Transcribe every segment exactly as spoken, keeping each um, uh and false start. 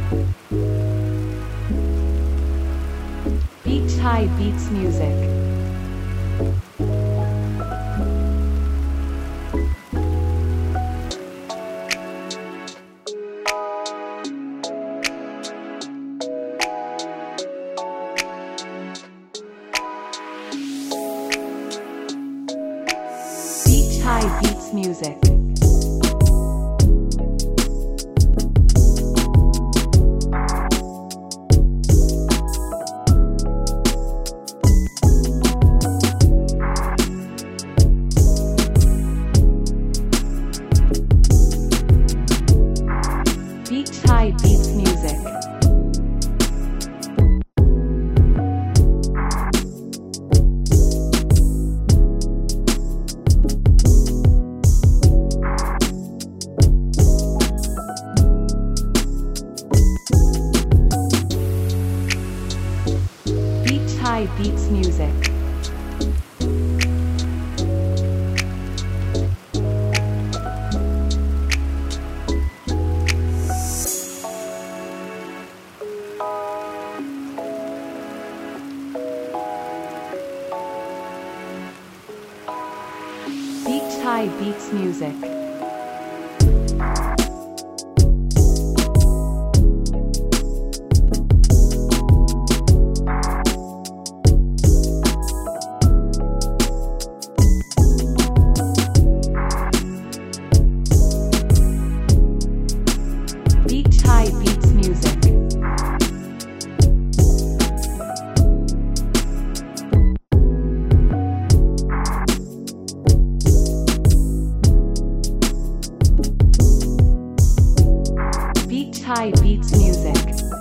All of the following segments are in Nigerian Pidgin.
Beach High Beats Music. Beach High Beats Music. Beach High Beats Music. Beach High Beats Music. Beach High Beats Music. Beach High Beats Music. Beach High Beats Music.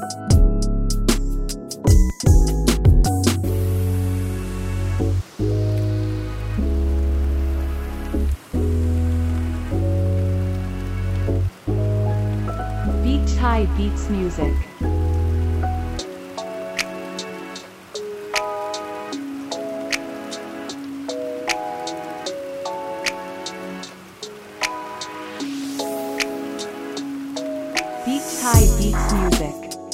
Beach High Beats Music. Beach High Beats Music.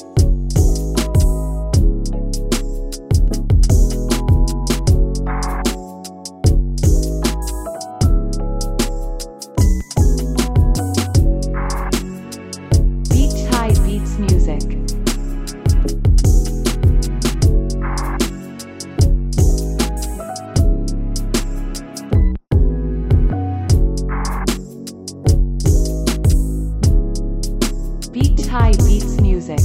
Beach High Beats Music. Beach High Beats Music.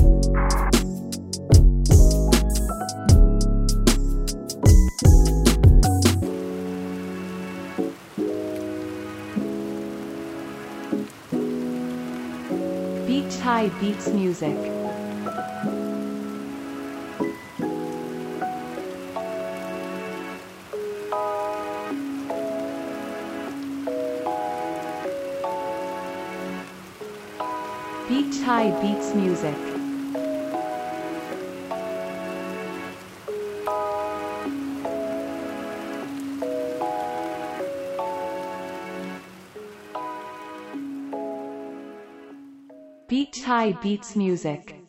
Beach High Beats Music. Beach High Beats Music. Beach High Beats Music.